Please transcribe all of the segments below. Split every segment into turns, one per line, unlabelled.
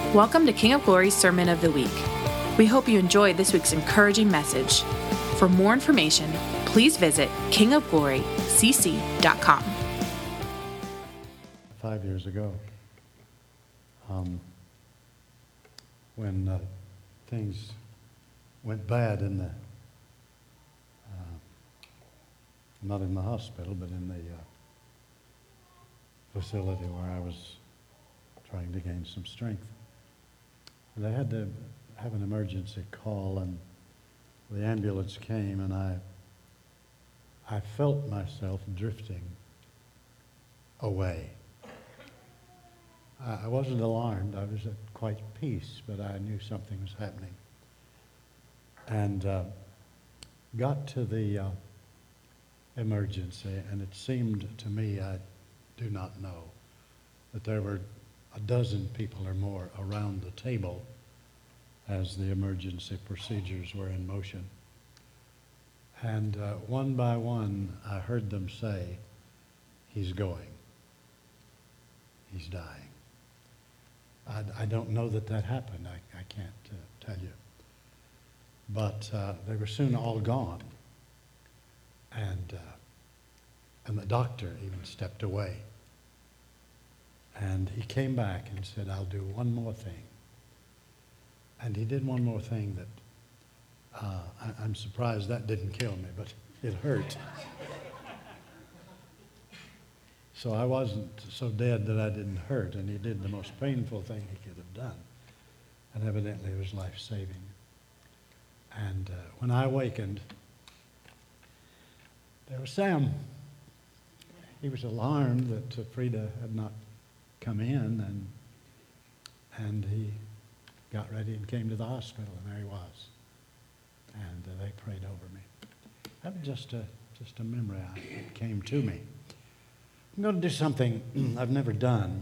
Welcome to King of Glory's Sermon of the Week. We hope you enjoyed this week's encouraging message. For more information, please visit kingofglorycc.com.
5 years ago, when things went bad in the, not in the hospital, but in the facility where I was trying to gain some strength. And I had to have an emergency call, and the ambulance came, and I felt myself drifting away. I wasn't alarmed. I was at quite peace, but I knew something was happening. And got to the emergency, and it seemed to me, I do not know, that there were a dozen people or more around the table as the emergency procedures were in motion. And one by one, I heard them say, "He's going. He's dying." I don't know that happened. I can't tell you. But they were soon all gone. And the doctor even stepped away. And he came back and said, "I'll do one more thing." And he did one more thing that I'm surprised that didn't kill me, but it hurt. So I wasn't so dead that I didn't hurt, and he did the most painful thing he could have done. And evidently it was life-saving. And when I awakened, there was Sam. He was alarmed that Frida had not come in, and he got ready and came to the hospital, and there he was. And they prayed over me. That was just a memory that came to me. I'm going to do something I've never done.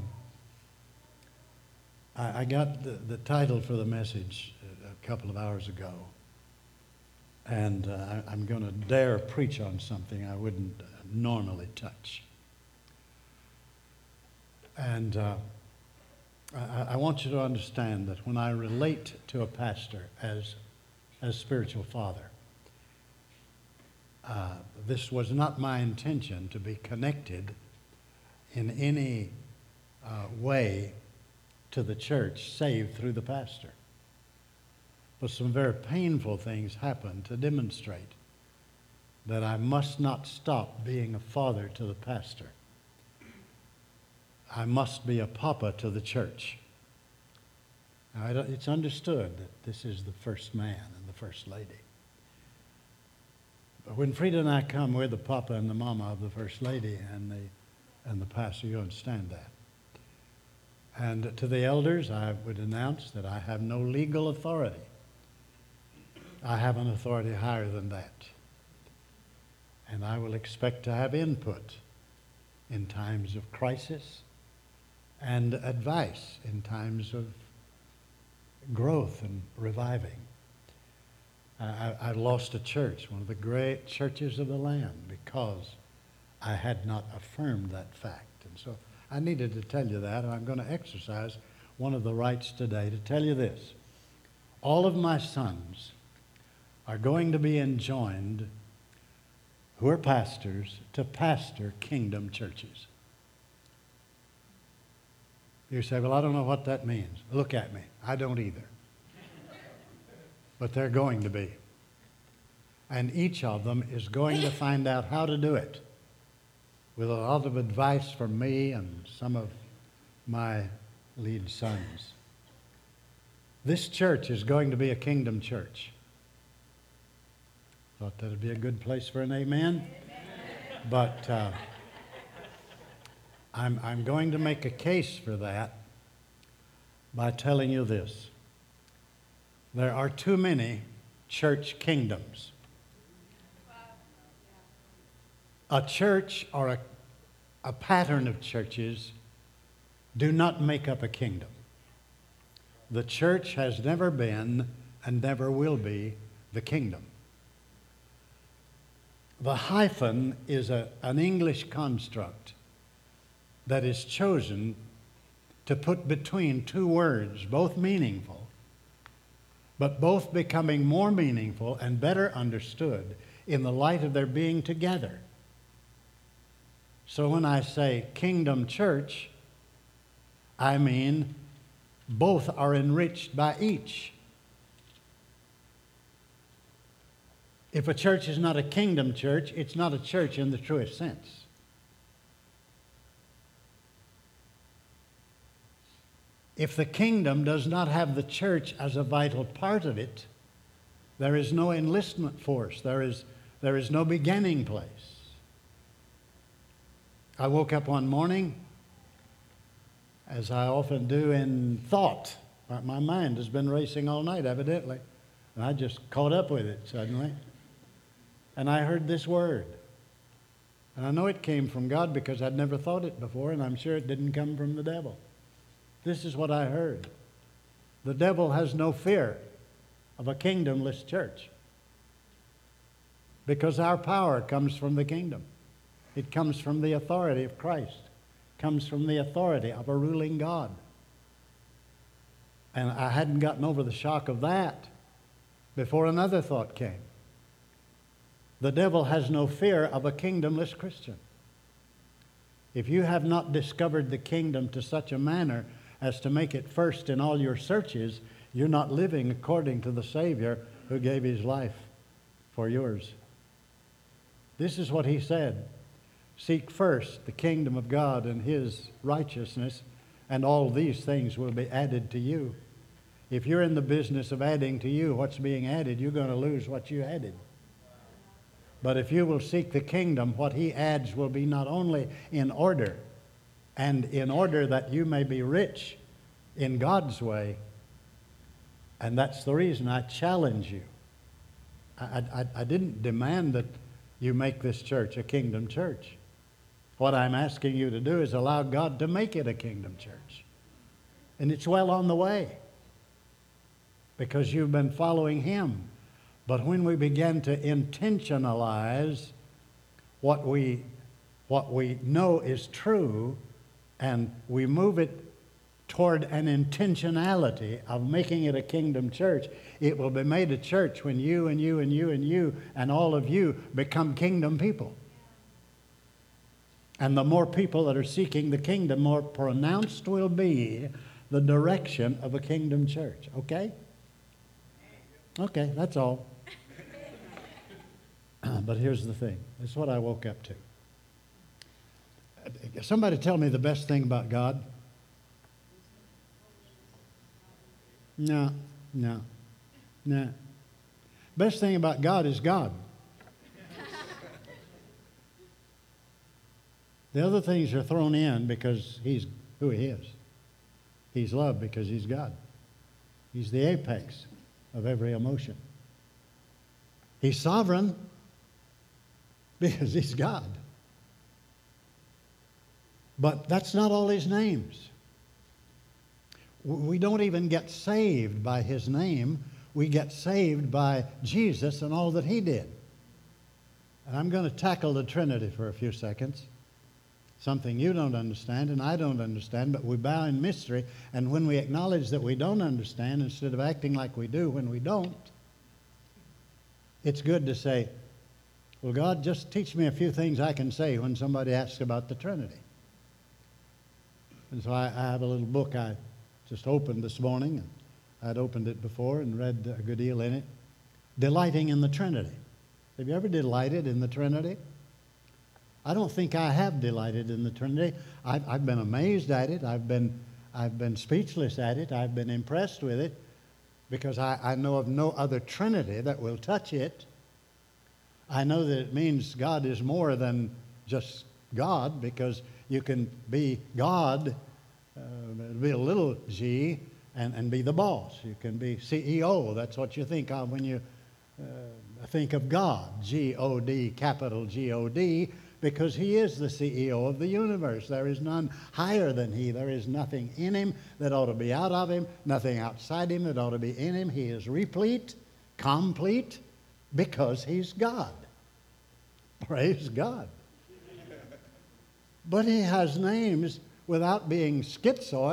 I got the title for the message a couple of hours ago, and I'm going to dare preach on something I wouldn't normally touch. And I want you to understand that when I relate to a pastor as spiritual father, this was not my intention to be connected in any way to the church, save through the pastor. But some very painful things happened to demonstrate that I must not stop being a father to the pastor. I must be a papa to the church. Now, it's understood that this is the first man and the first lady. But when Frida and I come, we're the papa and the mama of the first lady and the pastor. You understand that. And to the elders, I would announce that I have no legal authority. I have an authority higher than that. And I will expect to have input in times of crisis and advice in times of growth and reviving. I lost a church, one of the great churches of the land, because I had not affirmed that fact. And so I needed to tell you that, and I'm going to exercise one of the rights today to tell you this. All of my sons are going to be enjoined, who are pastors, to pastor kingdom churches. You say, "Well, I don't know what that means." Look at me. I don't either. But they're going to be. And each of them is going to find out how to do it with a lot of advice from me and some of my lead sons. This church is going to be a kingdom church. Thought that would be a good place for an amen. But I'm going to make a case for that by telling you this. There are too many church kingdoms. A church or a pattern of churches do not make up a kingdom. The church has never been and never will be the kingdom. The hyphen is an English construct that is chosen to put between two words, both meaningful, but both becoming more meaningful and better understood in the light of their being together. So when I say kingdom church, I mean both are enriched by each. If a church is not a kingdom church, it's not a church in the truest sense. If the kingdom does not have the church as a vital part of it, there is no enlistment force. There is no beginning place. I woke up one morning, as I often do in thought. My mind has been racing all night, evidently. And I just caught up with it suddenly. And I heard this word. And I know it came from God because I'd never thought it before, and I'm sure it didn't come from the devil. This is what I heard. The devil has no fear of a kingdomless church because our power comes from the kingdom. It comes from the authority of Christ. It comes from the authority of a ruling God. And I hadn't gotten over the shock of that before another thought came. The devil has no fear of a kingdomless Christian. If you have not discovered the kingdom to such a manner as to make it first in all your searches, you're not living according to the Savior who gave his life for yours. This is what he said. Seek first the kingdom of God and his righteousness, and all these things will be added to you. If you're in the business of adding to you what's being added, you're going to lose what you added. But if you will seek the kingdom, what he adds will be not only in order, and in order that you may be rich in God's way. And that's the reason I challenge you. I didn't demand that you make this church a kingdom church. What I'm asking you to do is allow God to make it a kingdom church. And it's well on the way because you've been following him. But when we begin to intentionalize what we know is true, and we move it toward an intentionality of making it a kingdom church, it will be made a church when you and you and you and you and all of you become kingdom people. And the more people that are seeking the kingdom, more pronounced will be the direction of a kingdom church. Okay? Okay, that's all. But here's the thing. This is what I woke up to. Somebody tell me the best thing about God. No. Best thing about God is God. The other things are thrown in because he's who he is. He's love because he's God. He's the apex of every emotion. He's sovereign because he's God. But that's not all his names. We don't even get saved by his name. We get saved by Jesus and all that he did. And I'm going to tackle the Trinity for a few seconds. Something you don't understand and I don't understand, but we bow in mystery. And when we acknowledge that we don't understand, instead of acting like we do when we don't, it's good to say, well, God, just teach me a few things I can say when somebody asks about the Trinity. And so I have a little book I just opened this morning, and I'd opened it before and read a good deal in it. Delighting in the Trinity. Have you ever delighted in the Trinity? I don't think I have delighted in the Trinity. I've been amazed at it. I've been speechless at it. I've been impressed with it because I know of no other Trinity that will touch it. I know that it means God is more than just God, because you can be God, be a little g, and be the boss. You can be CEO. That's what you think of when you think of God. G-O-D, capital G-O-D, because he is the CEO of the universe. There is none higher than he. There is nothing in him that ought to be out of him, nothing outside him that ought to be in him. He is replete, complete, because he's God. Praise God. But he has names without being schizoid.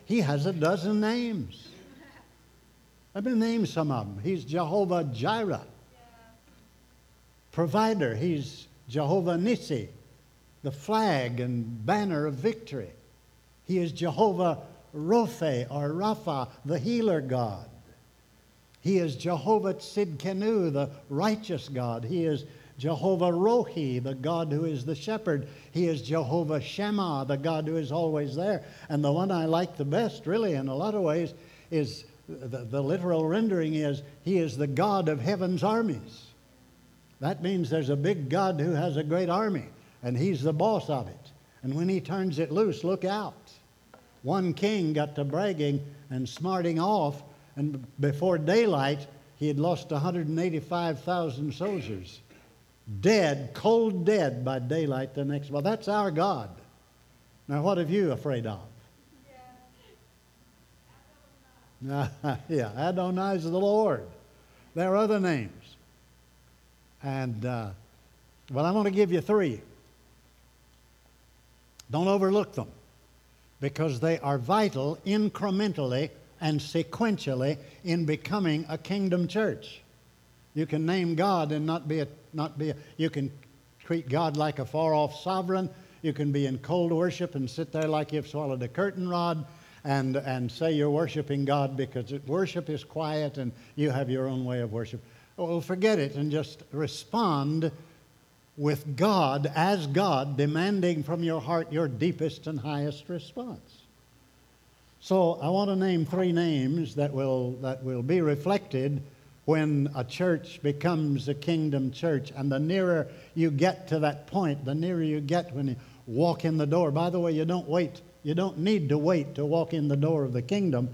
He has a dozen names. Let me name some of them. He's Jehovah Jireh, provider. He's Jehovah Nissi, the flag and banner of victory. He is Jehovah Rophe or Rapha, the healer God. He is Jehovah Tzidkenu, the righteous God. He is Jehovah Rohi, the God who is the shepherd. He is Jehovah Shammah, the God who is always there. And the one I like the best, really, in a lot of ways, is the literal rendering is, He is the God of heaven's armies. That means there's a big God who has a great army, and He's the boss of it. And when He turns it loose, look out. One king got to bragging and smarting off, and before daylight, he had lost 185,000 soldiers. Dead, cold dead by daylight the next. Well, that's our God. Now, what are you afraid of? Yeah, Adonai is the Lord. There are other names. And, well, I'm going to give you three. Don't overlook them, because they are vital incrementally and sequentially in becoming a kingdom church. You can name God and not be a, you can treat God like a far-off sovereign. You can be in cold worship and sit there like you've swallowed a curtain rod and say you're worshiping God because worship is quiet and you have your own way of worship. Well, forget it and just respond with God as God, demanding from your heart your deepest and highest response. So I want to name three names that will be reflected when a church becomes a kingdom church. And the nearer you get to that point, the nearer you get when you walk in the door. By the way, you don't need to wait to walk in the door of the kingdom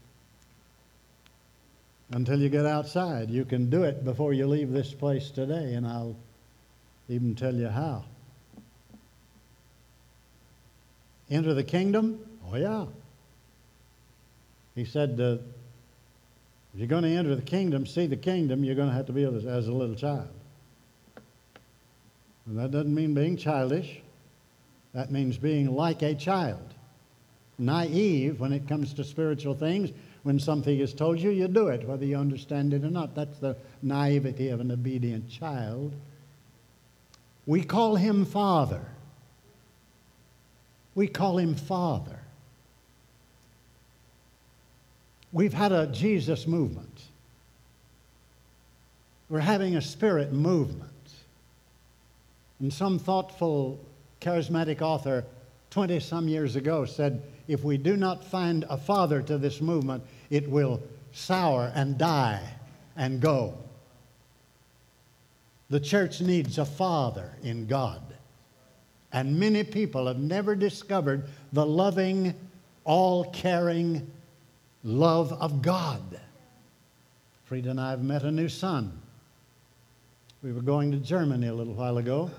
until you get outside. You can do it before you leave this place today, and I'll even tell you how. Enter the kingdom? Oh, yeah. He said, if you're going to enter the kingdom, see the kingdom, you're going to have to be as a little child. And that doesn't mean being childish. That means being like a child. Naive when it comes to spiritual things. When something is told you, you do it, whether you understand it or not. That's the naivety of an obedient child. We call Him Father. We call Him Father. We've had a Jesus movement. We're having a Spirit movement. And some thoughtful, charismatic author 20-some years ago said, if we do not find a father to this movement, it will sour and die and go. The church needs a father in God. And many people have never discovered the loving, all-caring love of God. Frida and I have met a new son. We were going to Germany a little while ago.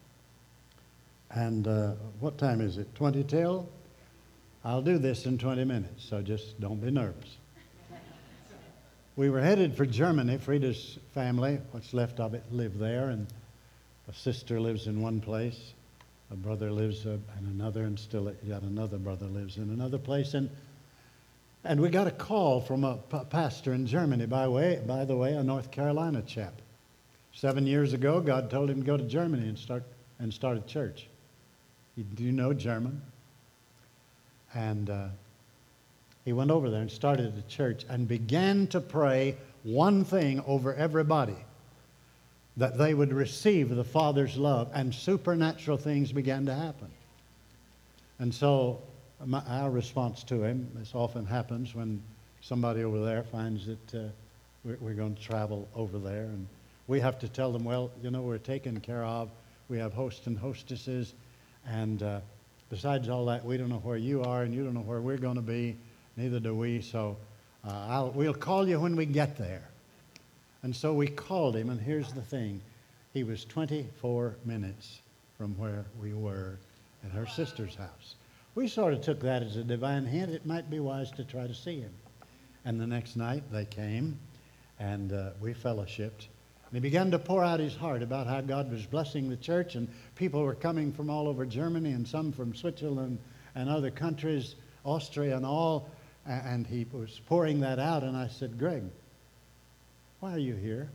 And what time is it? 20 till? I'll do this in 20 minutes, so just don't be nervous. We were headed for Germany. Frida's family, what's left of it, live there, and a sister lives in one place. A brother lives in another, and still yet another brother lives in another place. And we got a call from a pastor in Germany, by the way, a North Carolina chap. 7 years ago, God told him to go to Germany and start a church. Do you know German? And he went over there and started a church and began to pray one thing over everybody, that they would receive the Father's love, and supernatural things began to happen. And so our response to him, this often happens when somebody over there finds that we're going to travel over there, and we have to tell them, well, you know, we're taken care of. We have hosts and hostesses, and besides all that, we don't know where you are, and you don't know where we're going to be. Neither do we, so we'll call you when we get there. And so we called him, and here's the thing. He was 24 minutes from where we were at her sister's house. We sort of took that as a divine hint. It might be wise to try to see him. And the next night they came, and we fellowshipped. And he began to pour out his heart about how God was blessing the church, and people were coming from all over Germany and some from Switzerland and other countries Austria and all, and he was pouring that out, and I said, Greg, why are you here?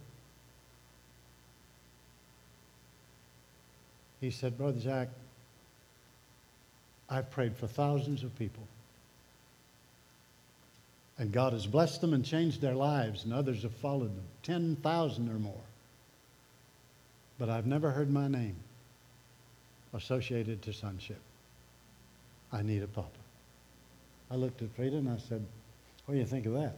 He said, Brother Jack, I've prayed for thousands of people. And God has blessed them and changed their lives, and others have followed them, 10,000 or more. But I've never heard my name associated to sonship. I need a papa. I looked at Frida and I said, what do you think of that?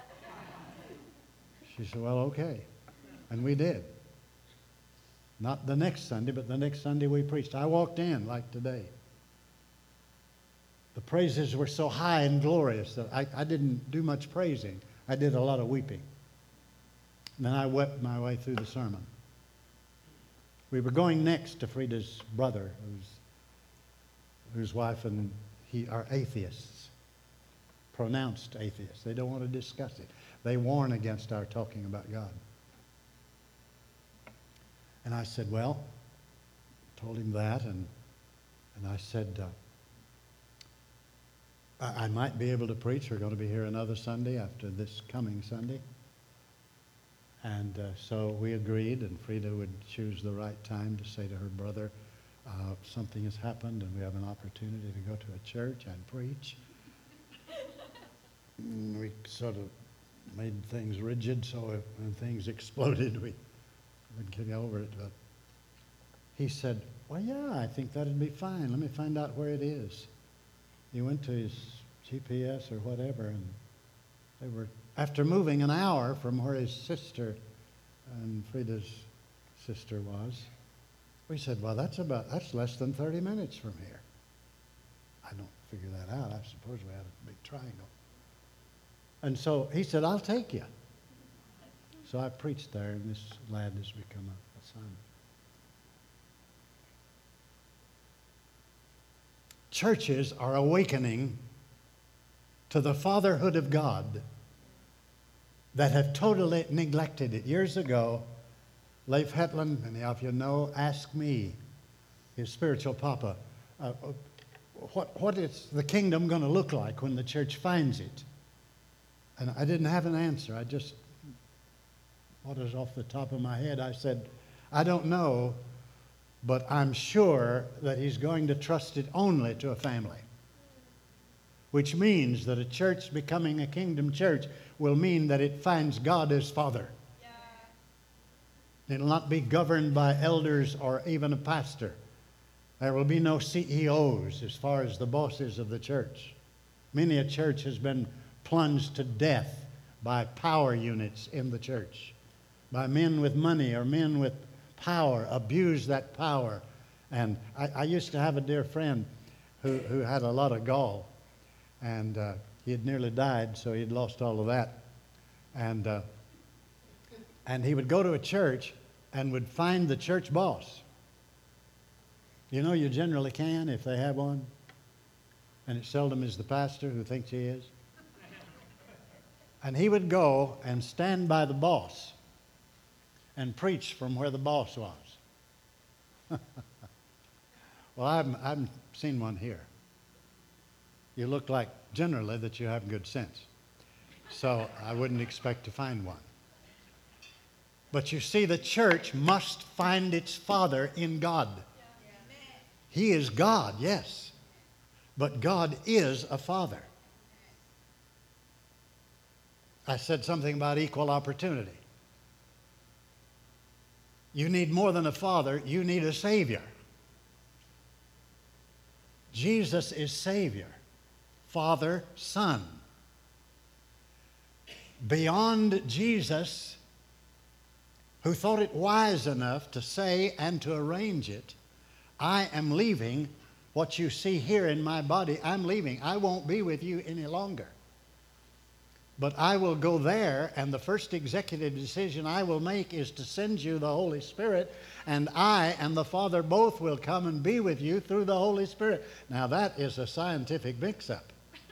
She said, well, okay. And we did. Not the next Sunday, but the next Sunday we preached. I walked in like today. The praises were so high and glorious that I didn't do much praising. I did a lot of weeping. And then I wept my way through the sermon. We were going next to Frida's brother, whose wife and he are atheists, pronounced atheists. They don't want to discuss it. They warn against our talking about God. And I said, well, told him that, and I said, I might be able to preach. We're going to be here another Sunday after this coming Sunday. And so we agreed, and Frida would choose the right time to say to her brother, something has happened, and we have an opportunity to go to a church and preach. And we sort of made things rigid, so when things exploded, we would get over it. But he said, well, yeah, I think that'd be fine. Let me find out where it is. He went to his GPS or whatever, and they were, after moving an hour from where his sister and Frida's sister was, we said, well, that's less than 30 minutes from here. I don't figure that out. I suppose we had a big triangle. And so he said, I'll take you. So I preached there, and this lad has become a son. Churches are awakening to the fatherhood of God that have totally neglected it. Years ago, Leif Hetland, many of you know, asked me, his spiritual papa, what is the kingdom going to look like when the church finds it? And I didn't have an answer. I just, what is off the top of my head, I said, I don't know, but I'm sure that he's going to trust it only to a family. Which means that a church becoming a kingdom church will mean that it finds God as Father. Yeah. It'll not be governed by elders or even a pastor. There will be no CEOs as far as the bosses of the church. Many a church has been plunged to death by power units in the church, by men with money or men with power, abuse that power. And I used to have a dear friend who had a lot of gall. And he had nearly died, so he'd lost all of that. And he would go to a church and would find the church boss. You know, you generally can if they have one. And it seldom is the pastor who thinks he is. And he would go and stand by the boss and preach from where the boss was. Well, I haven't seen one here. You look like generally that you have good sense. So I wouldn't expect to find one. But you see, the church must find its father in God. He is God, yes. But God is a father. I said something about equal opportunity. You need more than a father, you need a Savior. Jesus is Savior. Father, Son. Beyond Jesus, who thought it wise enough to say and to arrange it, I am leaving what you see here in my body. I'm leaving. I won't be with you any longer. But I will go there, and the first executive decision I will make is to send you the Holy Spirit, and I and the Father both will come and be with you through the Holy Spirit. Now that is a scientific mix-up.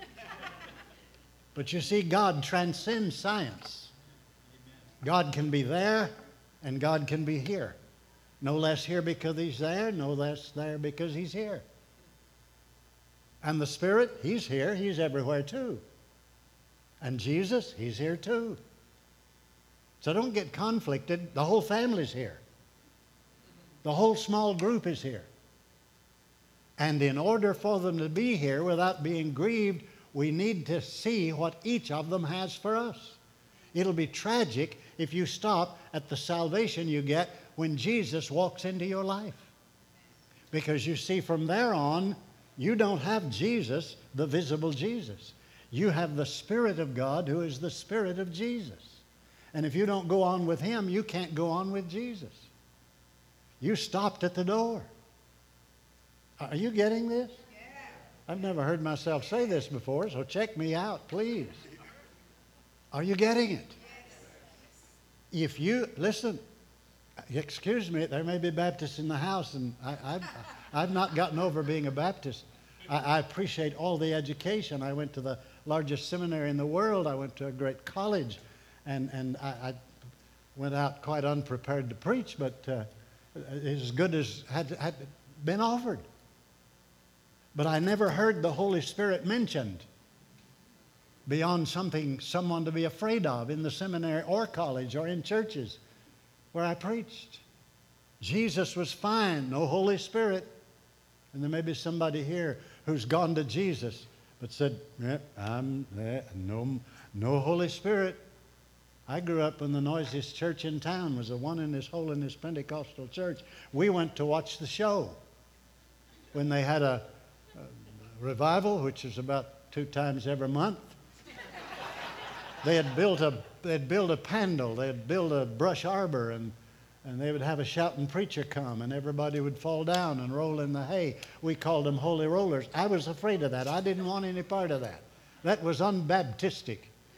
But you see, God transcends science. God can be there, and God can be here. No less here because He's there, no less there because He's here. And the Spirit, He's here. He's everywhere too. And Jesus, He's here too. So don't get conflicted. The whole family's here. The whole small group is here. And in order for them to be here without being grieved, we need to see what each of them has for us. It'll be tragic if you stop at the salvation you get when Jesus walks into your life. Because you see, from there on, you don't have Jesus, the visible Jesus. You have the Spirit of God who is the Spirit of Jesus. And if you don't go on with Him, you can't go on with Jesus. You stopped at the door. Are you getting this? Yeah. I've never heard myself say this before, so check me out, please. Are you getting it? Yes. If you, listen, excuse me, there may be Baptists in the house, and I've not gotten over being a Baptist. I appreciate all the education. I went to the largest seminary in the world. I went to a great college, and I went out quite unprepared to preach, but as good as had been offered. But I never heard the Holy Spirit mentioned beyond someone to be afraid of in the seminary or college or in churches where I preached. Jesus was fine, no Holy Spirit. And there may be somebody here who's gone to Jesus but said, no Holy Spirit. I grew up in the noisiest church in town, was a one-in-this, hole-in-this Pentecostal church. We went to watch the show when they had a revival, which is about 2 times every month. They had built a pandal, they had built a brush arbor, and they would have a shouting preacher come, and everybody would fall down and roll in the hay. We called them holy rollers. I was afraid of that. I didn't want any part of that. That was unbaptistic.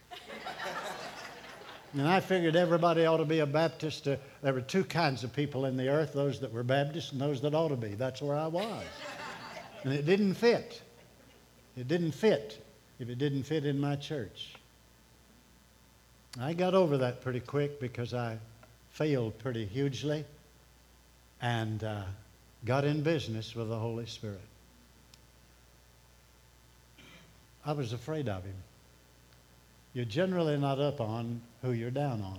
And I figured everybody ought to be a Baptist. There were 2 kinds of people in the earth, those that were Baptists and those that ought to be. That's where I was. And it didn't fit. It didn't fit if it didn't fit in my church. I got over that pretty quick because I failed pretty hugely and got in business with the Holy Spirit. I was afraid of Him. You're generally not up on who you're down on.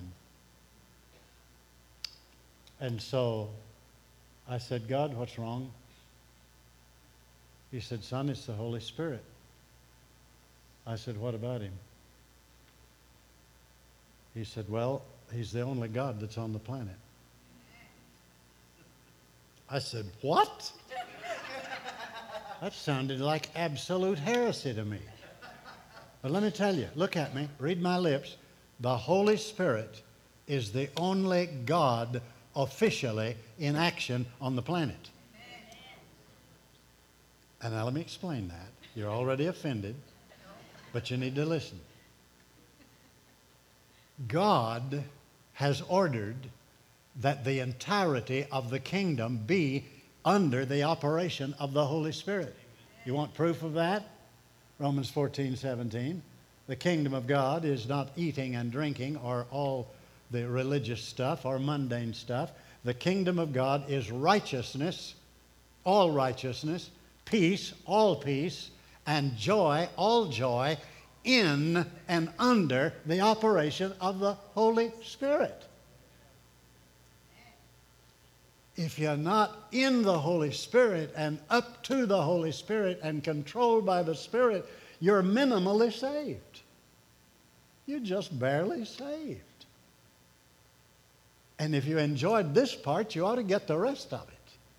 And so I said, God, what's wrong? He said, son, it's the Holy Spirit. I said, what about Him? He said, well, He's the only God that's on the planet. I said, what? That sounded like absolute heresy to me. But let me tell you, look at me, read my lips. The Holy Spirit is the only God officially in action on the planet. And now let me explain that. You're already offended, but you need to listen. God has ordered that the entirety of the kingdom be under the operation of the Holy Spirit. You want proof of that? Romans 14:17. The kingdom of God is not eating and drinking or all the religious stuff or mundane stuff. The kingdom of God is righteousness, all righteousness, peace, all peace, and joy, all joy, in and under the operation of the Holy Spirit. If you're not in the Holy Spirit and up to the Holy Spirit and controlled by the Spirit, you're minimally saved. You're just barely saved. And if you enjoyed this part, you ought to get the rest of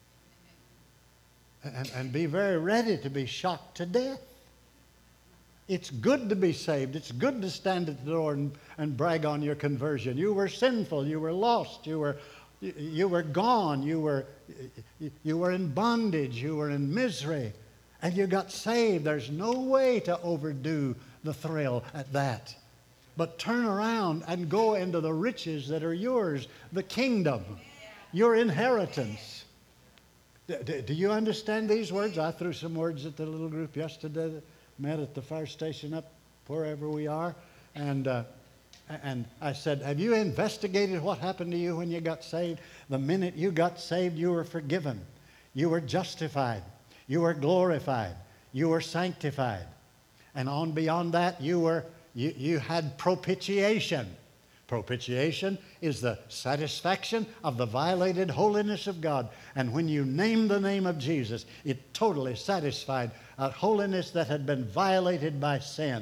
it. And be very ready to be shocked to death. It's good to be saved. It's good to stand at the door and brag on your conversion. You were sinful. You were lost. You were gone. You were in bondage. You were in misery. And you got saved. There's no way to overdo the thrill at that. But turn around and go into the riches that are yours, the kingdom, your inheritance. Do you understand these words? I threw some words at the little group yesterday that met at the fire station up wherever we are. And I said, have you investigated what happened to you when you got saved? The minute you got saved, you were forgiven. You were justified. You were glorified. you were sanctified. And on beyond that, you had propitiation. Propitiation is the satisfaction of the violated holiness of God. And when you name the name of Jesus, it totally satisfied a holiness that had been violated by sin.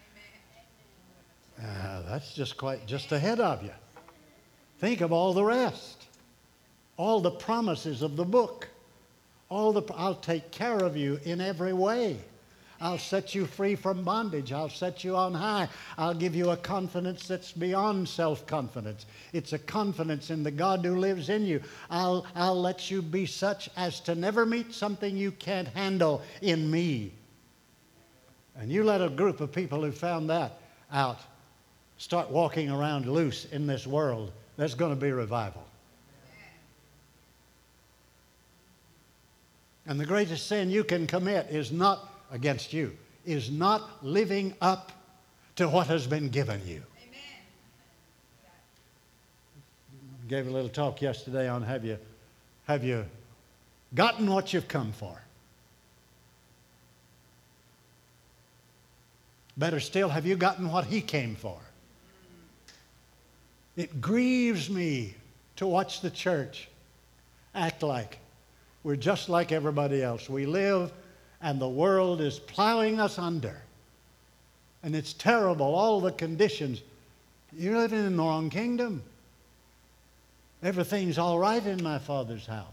That's just ahead of you. Think of all the rest. All the promises of the book. I'll take care of you in every way. I'll set you free from bondage. I'll set you on high. I'll give you a confidence that's beyond self-confidence. It's a confidence in the God who lives in you. I'll let you be such as to never meet something you can't handle in me. And you let a group of people who found that out start walking around loose in this world, there's going to be revival. And the greatest sin you can commit is not against you, is not living up to what has been given you. Amen. Gave a little talk yesterday on have you gotten what you've come for? Better still, have you gotten what He came for? It grieves me to watch the church act like we're just like everybody else. We live and the world is plowing us under. And it's terrible, all the conditions. You're living in the wrong kingdom. Everything's all right in my Father's house.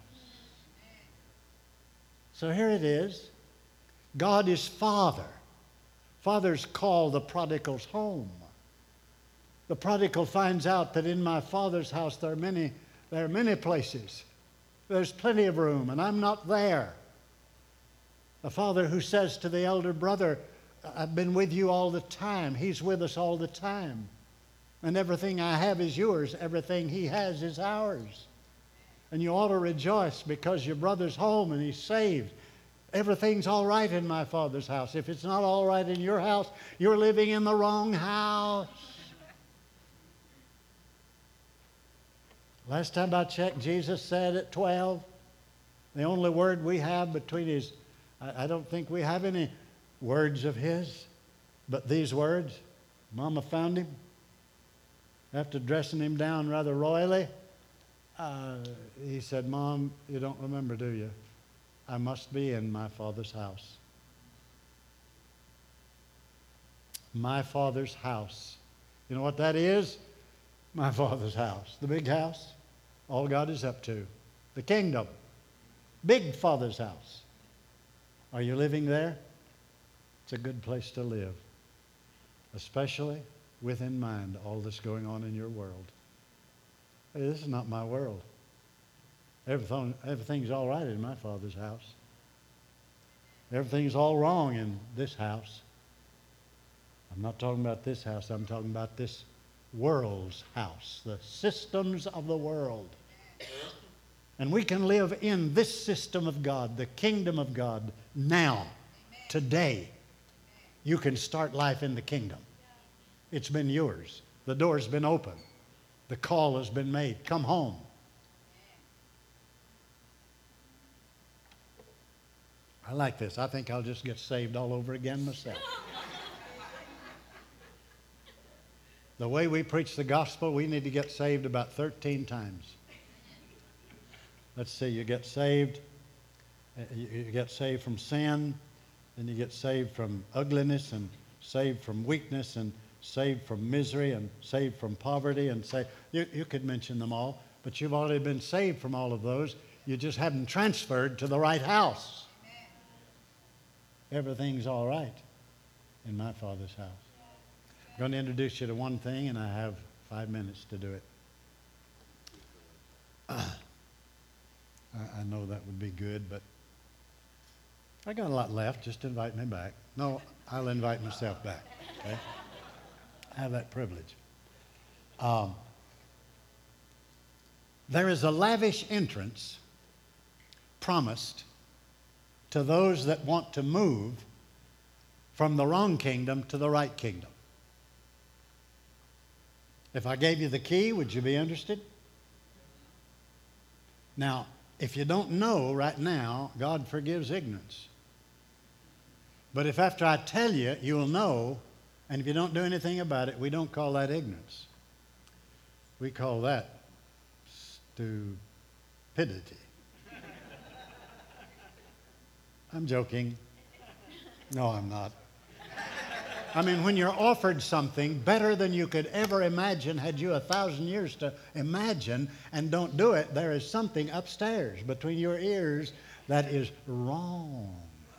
So here it is. God is Father. Fathers call the prodigals home. The prodigal finds out that in my Father's house there are many places. There's plenty of room, and I'm not there. A father who says to the elder brother, I've been with you all the time. He's with us all the time. And everything I have is yours. Everything he has is ours. And you ought to rejoice because your brother's home and he's saved. Everything's all right in my Father's house. If it's not all right in your house, you're living in the wrong house. Last time I checked, Jesus said at 12, the only word we have between his, I don't think we have any words of his, but these words. Mama found him after dressing him down rather royally. He said, Mom, you don't remember, do you? I must be in my Father's house. My Father's house. You know what that is? My Father's house. The big house. All God is up to. The kingdom. Big Father's house. Are you living there? It's a good place to live. Especially with in mind all that's going on in your world. Hey, this is not my world. Everything's all right in my Father's house. Everything's all wrong in this house. I'm not talking about this house. I'm talking about this world's house, the systems of the world. And we can live in this system of God, the kingdom of God, now, today. You can start life in the kingdom. It's been yours. The door's been opened. The call has been made. Come home. I like this. I think I'll just get saved all over again myself. The way we preach the gospel, we need to get saved about 13 times. Let's see, you get saved from sin, and you get saved from ugliness, and saved from weakness, and saved from misery, and saved from poverty, and you could mention them all, but you've already been saved from all of those. You just haven't transferred to the right house. Everything's all right in my Father's house. I'm going to introduce you to one thing, and I have 5 minutes to do it. I know that would be good, but I got a lot left. Just invite me back. No, I'll invite myself back. Okay? I have that privilege. There is a lavish entrance promised to those that want to move from the wrong kingdom to the right kingdom. If I gave you the key, would you be interested? Now, if you don't know right now, God forgives ignorance. But if after I tell you, you will know, and if you don't do anything about it, we don't call that ignorance. We call that stupidity. I'm joking. No, I'm not. I mean, when you're offered something better than you could ever imagine, had you 1,000 years to imagine, and don't do it, there is something upstairs between your ears that is wrong.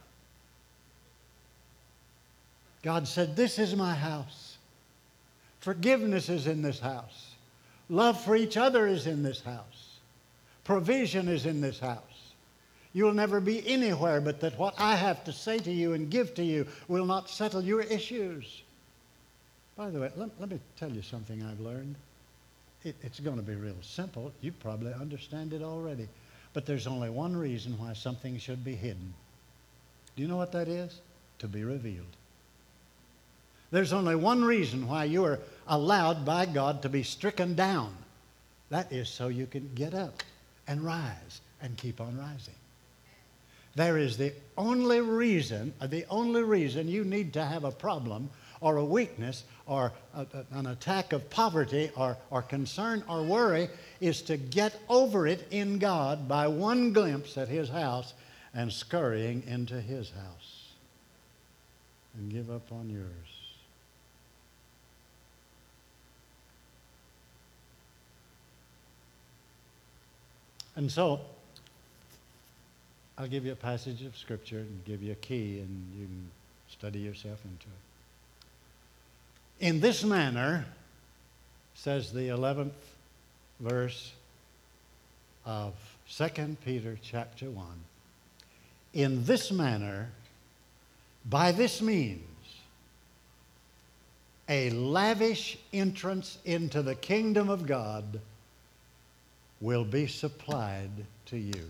God said, this is my house. Forgiveness is in this house. Love for each other is in this house. Provision is in this house. You'll never be anywhere but that what I have to say to you and give to you will not settle your issues. By the way, let me tell you something I've learned. It's going to be real simple. You probably understand it already. But there's only one reason why something should be hidden. Do you know what that is? To be revealed. There's only one reason why you are allowed by God to be stricken down. That is so you can get up and rise and keep on rising. There is the only reason you need to have a problem or a weakness or an attack of poverty or concern or worry is to get over it in God by one glimpse at His house and scurrying into His house and give up on yours. And so, I'll give you a passage of Scripture and give you a key, and you can study yourself into it. In this manner, says the 11th verse of 2 Peter chapter 1, in this manner, by this means, a lavish entrance into the kingdom of God will be supplied to you.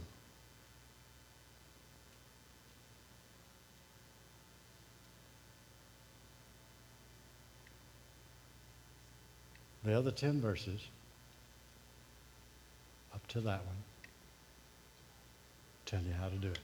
The other 10 verses, up to that one, tell you how to do it.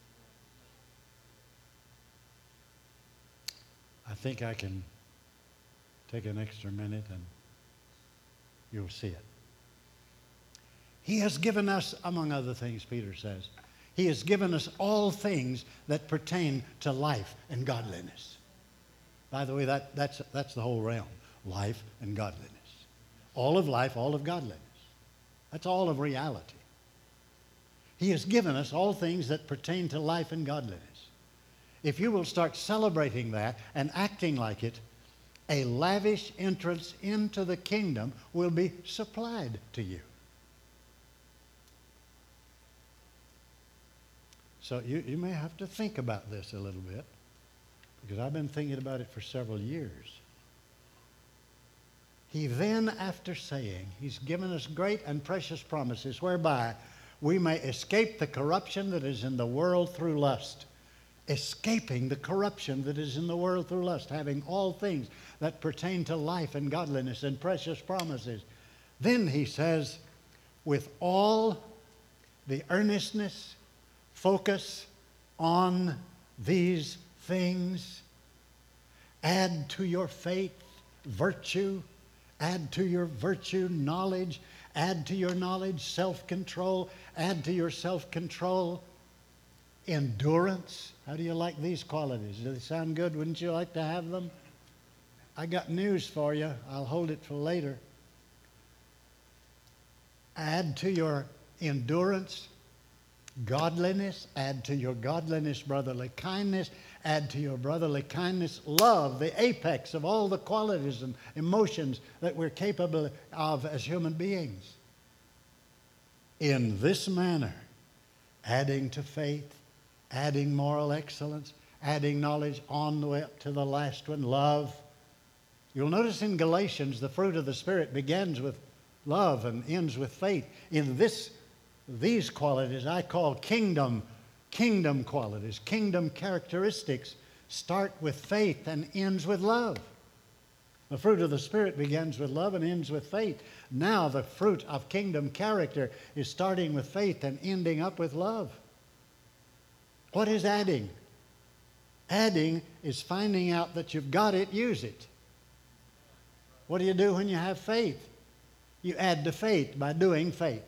I think I can take an extra minute and you'll see it. He has given us, among other things, Peter says, He has given us all things that pertain to life and godliness. By the way, that's the whole realm, life and godliness. All of life, all of godliness. That's all of reality. He has given us all things that pertain to life and godliness. If you will start celebrating that and acting like it, a lavish entrance into the kingdom will be supplied to you. So you may have to think about this a little bit, because I've been thinking about it for several years. He then, after saying, He's given us great and precious promises whereby we may escape the corruption that is in the world through lust. Escaping the corruption that is in the world through lust, having all things that pertain to life and godliness and precious promises. Then He says, with all the earnestness, focus on these things, add to your faith virtue, add to your virtue knowledge, add to your knowledge self-control, add to your self-control endurance. How do you like these qualities? Do they sound good? Wouldn't you like to have them? I got news for you. I'll hold it for later. Add to your endurance godliness, add to your godliness brotherly kindness, add to your brotherly kindness love, the apex of all the qualities and emotions that we're capable of as human beings. In this manner, adding to faith, adding moral excellence, adding knowledge on the way up to the last one, love. You'll notice in Galatians the fruit of the Spirit begins with love and ends with faith. In these qualities I call kingdom qualities, kingdom characteristics, start with faith and ends with love. The fruit of the Spirit begins with love and ends with faith. Now the fruit of kingdom character is starting with faith and ending up with love. What is adding? Adding is finding out that you've got it, use it. What do you do when you have faith? You add to faith by doing faith.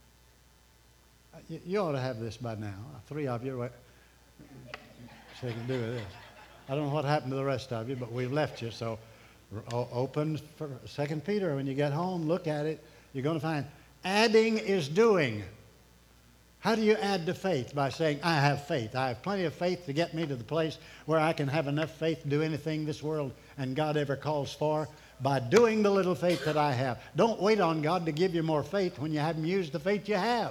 You ought to have this by now. 3 of you, so you can do with this. I don't know what happened to the rest of you, but we've left you. So open for 2 Peter. When you get home, look at it. You're going to find adding is doing. How do you add to faith? By saying, I have faith. I have plenty of faith to get me to the place where I can have enough faith to do anything this world and God ever calls for. By doing the little faith that I have. Don't wait on God to give you more faith when you haven't used the faith you have.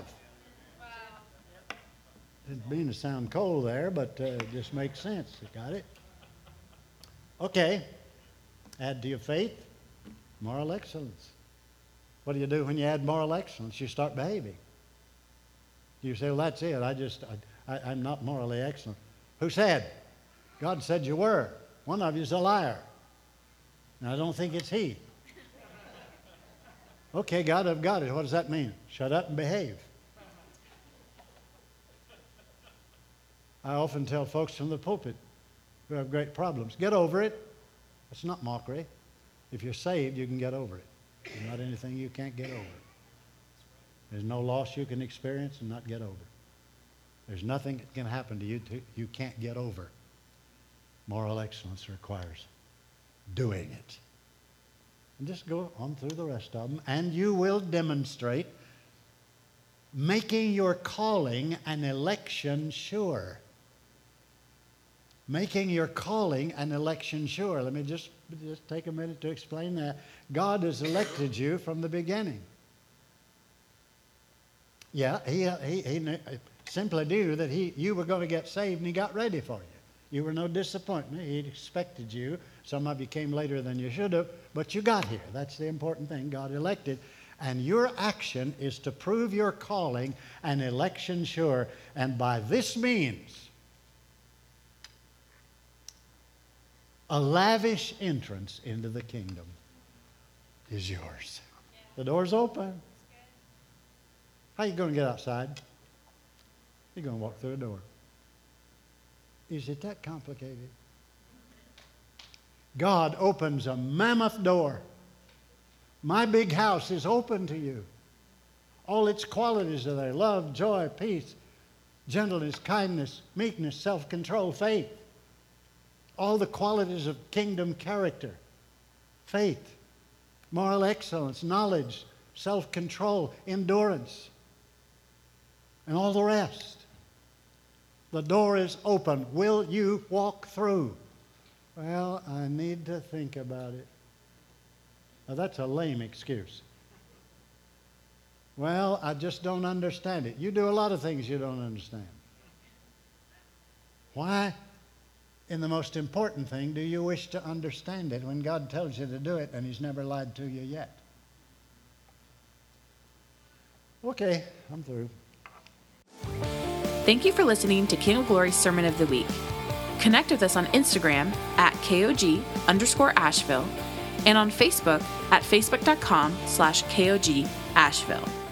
Didn't mean to sound cold there, but it just makes sense. You got it? Okay. Add to your faith moral excellence. What do you do when you add moral excellence? You start behaving. You say, well, that's it. I'm not morally excellent. Who said? God said you were. One of you is a liar. And I don't think it's he. Okay, God, I've got it. What does that mean? Shut up and behave. I often tell folks from the pulpit who have great problems, get over it. It's not mockery. If you're saved, you can get over it. There's not anything you can't get over. There's no loss you can experience and not get over. There's nothing that can happen to you you can't get over. Moral excellence requires doing it. And just go on through the rest of them, and you will demonstrate making your calling and election sure. Making your calling and election sure. Let me just take a minute to explain that. God has elected you from the beginning. Yeah, he simply knew that you were going to get saved, and he got ready for you. You were no disappointment. He expected you. Some of you came later than you should have, but you got here. That's the important thing. God elected. And your action is to prove your calling and election sure. And by this means, a lavish entrance into the kingdom is yours. The door's open. How are you going to get outside? You're going to walk through a door. Is it that complicated? God opens a mammoth door. My big house is open to you. All its qualities are there. Love, joy, peace, gentleness, kindness, meekness, self-control, faith. All the qualities of kingdom character. Faith, moral excellence, knowledge, self-control, endurance, and all the rest. The door is open. Will you walk through? Well, I need to think about it. Now, that's a lame excuse. Well, I just don't understand it. You do a lot of things you don't understand. Why, in the most important thing, do you wish to understand it when God tells you to do it and He's never lied to you yet? Okay, I'm through.
Thank you for listening to King of Glory's Sermon of the Week. Connect with us on Instagram at KOG_Asheville and on Facebook at facebook.com/KOG Asheville.